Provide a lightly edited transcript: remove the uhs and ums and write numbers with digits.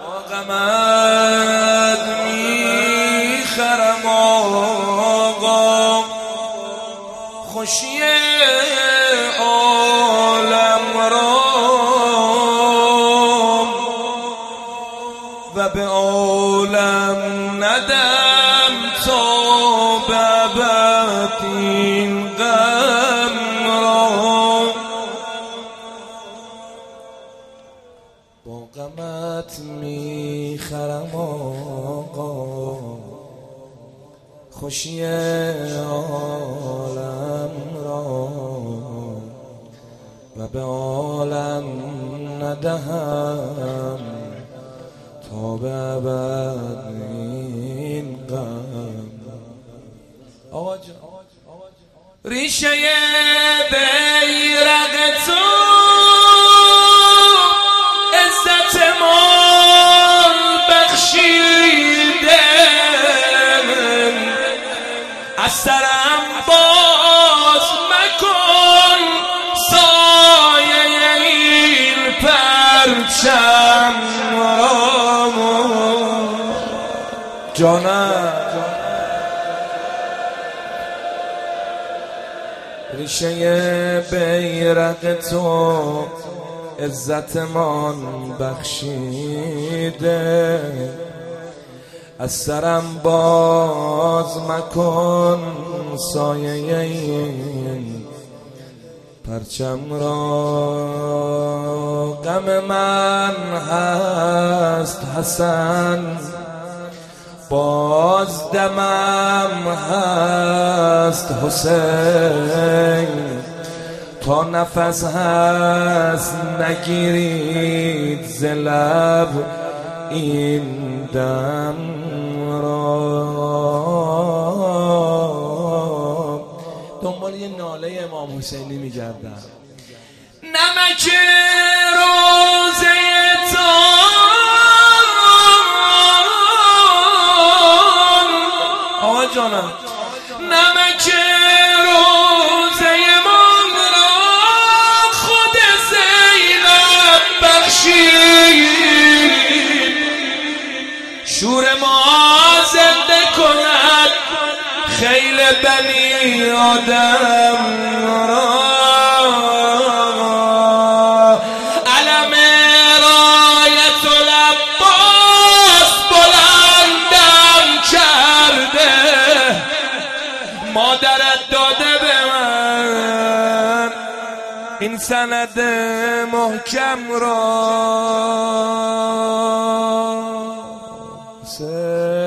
با غمت میخرم آقا خوشی عالم را و به عالم ندم تا بابد این غم را. با غمت میخرم آقا خوشی عالم را و به عالم ندهم تا به ابد این غم. آقا جان ریشه بیرق تو عزت مال بخشیده از سرم باز مکن سایه این پرچم را. جانم ریشه بیرق تو عزتمان بخشیده از سرم باز مکن سایه این پرچم را. غم من هست حسن باز دمم هست حسین تا نفس هست نگیرید ز لب این دم را. دنبال یه ناله امام حسینی میگردم. نمک روزه آقا جانم نمک روزه من را خود زینب بخشید شور ما زنده کند خیل بنی آدم را. علم رایت العباس بلندم کرده مادرت داده به من این سند محکم را.